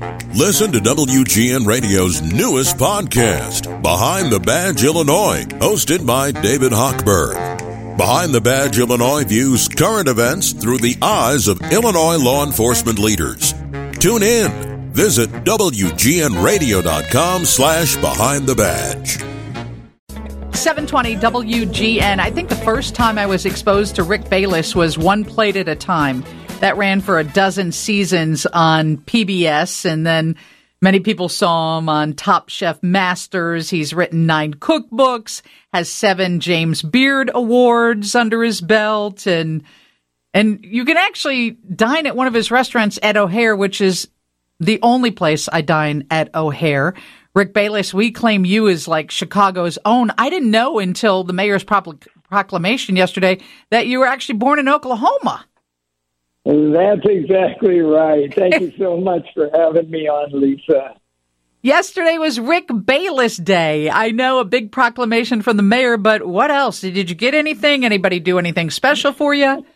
Listen to WGN Radio's newest podcast, Behind the Badge Illinois, hosted by David Hochberg. Behind the Badge Illinois views current events through the eyes of Illinois law enforcement leaders. Tune in. Visit WGNradio.com/Behind the Badge. 720 WGN. I think the first time I was exposed to Rick Bayless was One Plate at a Time. That ran for a dozen seasons on PBS, and then many people saw him on Top Chef Masters. He's written 9 cookbooks, has 7 James Beard Awards under his belt, and you can actually dine at one of his restaurants at O'Hare, which is the only place I dine at O'Hare. Rick Bayless, we claim you as like Chicago's own. I didn't know until the mayor's proclamation yesterday that you were actually born in Oklahoma. That's exactly right. Thank you so much for having me on, Lisa. Yesterday was Rick Bayless Day. I know, a big proclamation from the mayor, but what else? Did you get anything? Anybody do anything special for you?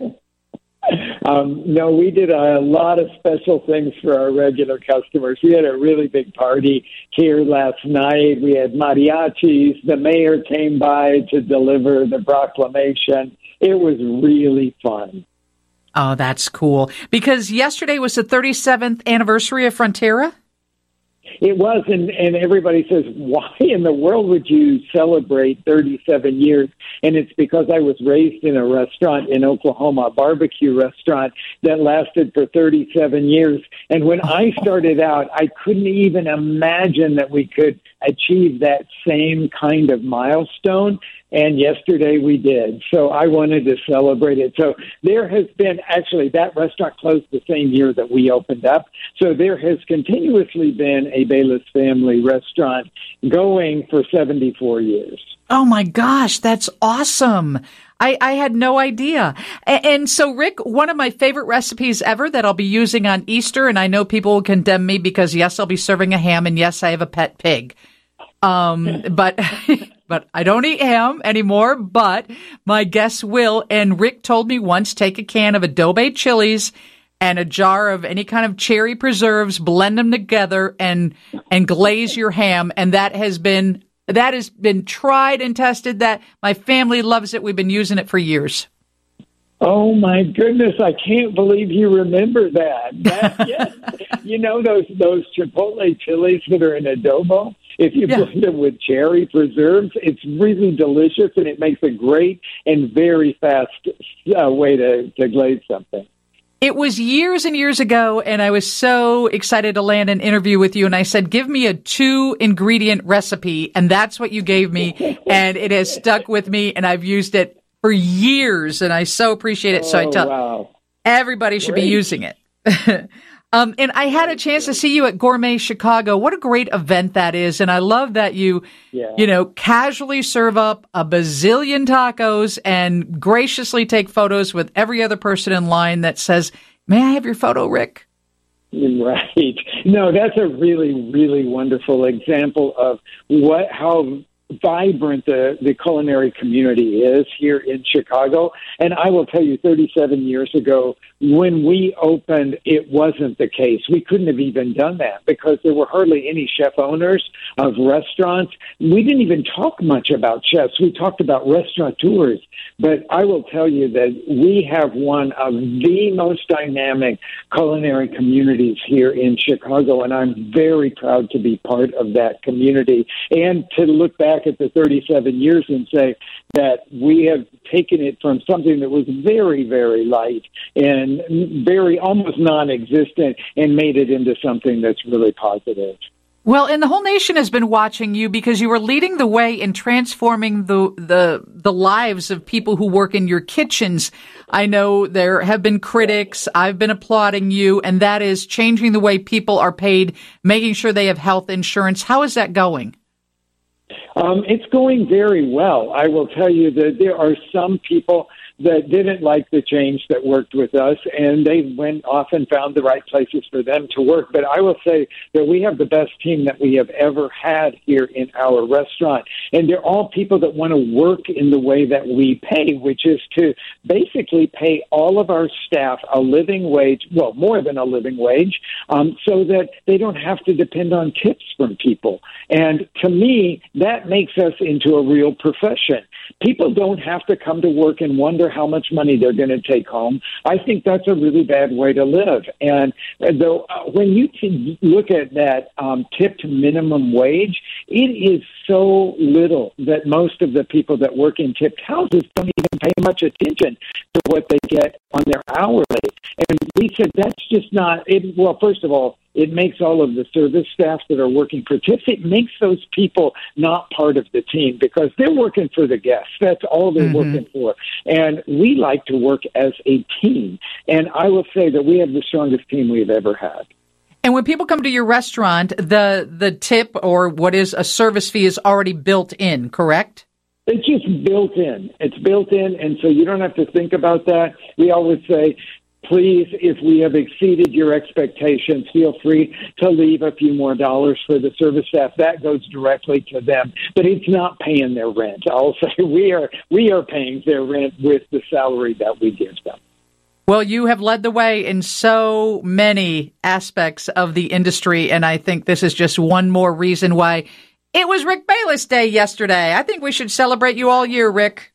No, we did a lot of special things for our regular customers. We had a really big party here last night. We had mariachis. The mayor came by to deliver the proclamation. It was really fun. Oh, that's cool. Because yesterday was the 37th anniversary of Frontera? It was, and everybody says, why in the world would you celebrate 37 years? And it's because I was raised in a restaurant in Oklahoma, a barbecue restaurant that lasted for 37 years. And when I started out, I couldn't even imagine that we could achieve that same kind of milestone. And yesterday we did. So I wanted to celebrate it. So there has been, actually, that restaurant closed the same year that we opened up. So there has continuously been a Bayless family restaurant going for 74 years. Oh, my gosh, that's awesome. I had no idea. And so, Rick, one of my favorite recipes ever that I'll be using on Easter, and I know people will condemn me because, yes, I'll be serving a ham, and yes, I have a pet pig. But I don't eat ham anymore, but my guests will. And Rick told me once, take a can of adobe chilies and a jar of any kind of cherry preserves, blend them together and glaze your ham. And that has been tried and tested. That my family loves it. We've been using it for years. Oh, my goodness. I can't believe you remember that. Yes. You know, those Chipotle chilies that are in adobo? If you blend them with cherry preserves, it's really delicious, and it makes a great and very fast way to glaze something. It was years and years ago, and I was so excited to land an interview with you, and I said, give me a 2-ingredient recipe, and that's what you gave me, and it has stuck with me, and I've used it for years, and I so appreciate it. So I tell everybody should be using it. And I had a chance to see you at Gourmet Chicago. What a great event that is. And I love that you casually serve up a bazillion tacos and graciously take photos with every other person in line that says, may I have your photo, Rick? Right. No, that's a really, really wonderful example of how vibrant the culinary community is here in Chicago. And I will tell you, 37 years ago, when we opened, it wasn't the case. We couldn't have even done that because there were hardly any chef owners of restaurants. We didn't even talk much about chefs. We talked about restaurateurs. But I will tell you that we have one of the most dynamic culinary communities here in Chicago, and I'm very proud to be part of that community and to look back at the 37 years and say that we have taken it from something that was very, very light and very almost non-existent and made it into something that's really positive. Well, and the whole nation has been watching you because you were leading the way in transforming the lives of people who work in your kitchens. I know there have been critics. I've been applauding you, and that is changing the way people are paid, making sure they have health insurance. How is that going? It's going very well. I will tell you that there are some people that didn't like the change that worked with us, and they went off and found the right places for them to work. But I will say that we have the best team that we have ever had here in our restaurant, and they're all people that want to work in the way that we pay, which is to basically pay all of our staff a living wage, well, more than a living wage, so that they don't have to depend on tips from people. And to me, that makes us into a real profession. People don't have to come to work and wonder how much money they're going to take home. I think that's a really bad way to live. And though when you look at that tipped minimum wage, it is so little that most of the people that work in tipped houses don't even pay much attention to what they get on their hourly. And we said that's just not it. Well, first of all, it makes all of the service staff that are working for tips, it makes those people not part of the team because they're working for the guests. That's all they're working for. And we like to work as a team. And I will say that we have the strongest team we've ever had. And when people come to your restaurant, the tip or what is a service fee is already built in, correct? It's just built in. It's built in, and so you don't have to think about that. We always say, please, if we have exceeded your expectations, feel free to leave a few more dollars for the service staff. That goes directly to them, but it's not paying their rent. I'll say we are paying their rent with the salary that we give them. Well, you have led the way in so many aspects of the industry, and I think this is just one more reason why it was Rick Bayless Day yesterday. I think we should celebrate you all year, Rick.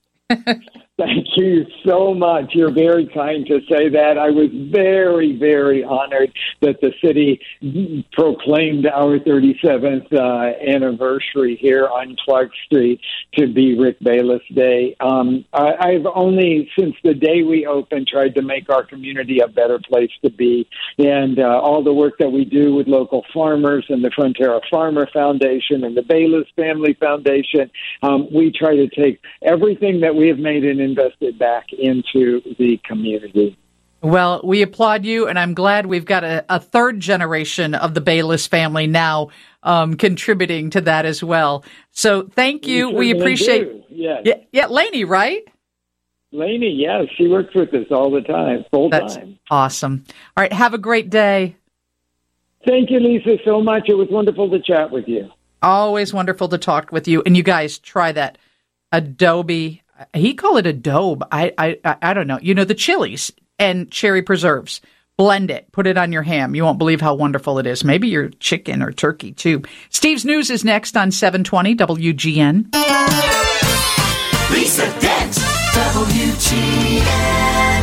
Thank you so much. You're very kind to say that. I was very, very honored that the city proclaimed our 37th anniversary here on Clark Street to be Rick Bayless Day. I've only, since the day we opened, tried to make our community a better place to be. And all the work that we do with local farmers and the Frontera Farmer Foundation and the Bayless Family Foundation, we try to take everything that we have made and invested back into the community. Well, we applaud you, and I'm glad we've got a third generation of the Bayless family now contributing to that as well. So thank you. We appreciate Yes. Yeah, Lainey, right? Lainey, yes. She works with us all the time, full That's time. Awesome. All right, have a great day. Thank you, Lisa, so much. It was wonderful to chat with you. Always wonderful to talk with you. And you guys try that Adobe. He called it adobe. I don't know. You know, the chilies and cherry preserves. Blend it. Put it on your ham. You won't believe how wonderful it is. Maybe your chicken or turkey, too. Steve's News is next on 720 WGN. Lisa Dent, WGN.